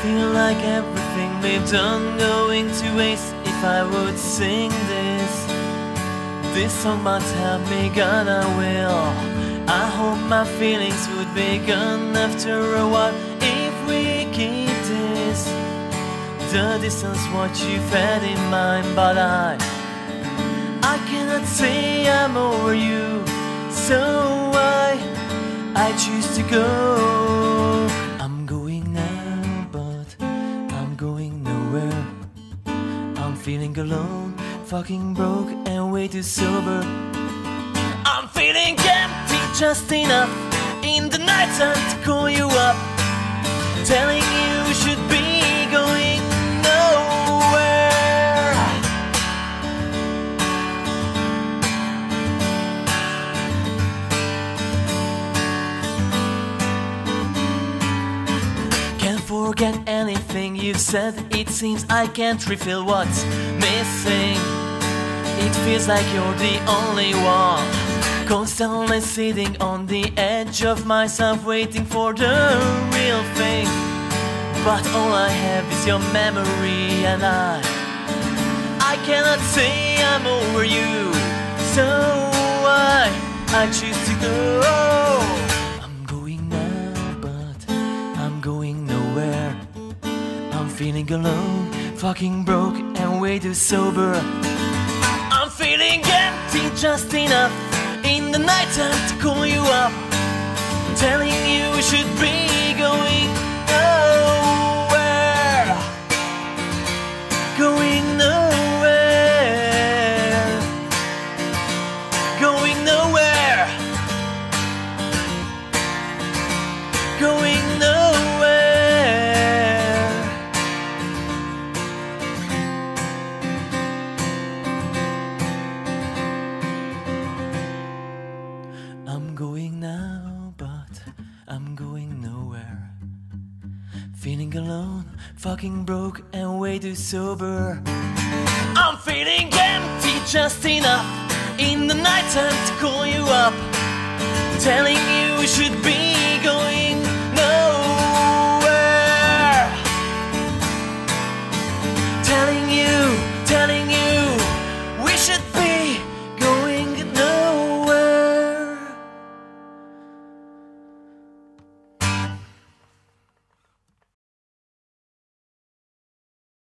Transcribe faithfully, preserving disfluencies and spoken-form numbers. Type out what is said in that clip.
feel like everything we've done going to waste if I would sing this. This song might help me, God, I will. I hope my feelings would be gone after a while if we keep this. The distance what you've had in mind, but I I cannot say I'm over you, so I I choose to go. I'm going now, but I'm going nowhere. I'm feeling alone, fucking broke and way too sober. I'm feeling empty just enough in the night time to call you up, telling you we should be going nowhere. Can't forget anything you've said. It seems I can't reveal what's missing. It feels like you're the only one, constantly sitting on the edge of myself, waiting for the real thing. But all I have is your memory, and I I cannot say I'm over you, so I I choose to go. I'm going now, but I'm going nowhere. I'm feeling alone, fucking broke and way too sober. I'm feeling empty just enough in the night time to call you up, telling you we should be going nowhere. Going nowhere. Going nowhere. Going nowhere. I'm going now, but I'm going nowhere. Feeling alone, fucking broke and way too sober. I'm feeling empty just enough in the night time to call you up, telling you we should be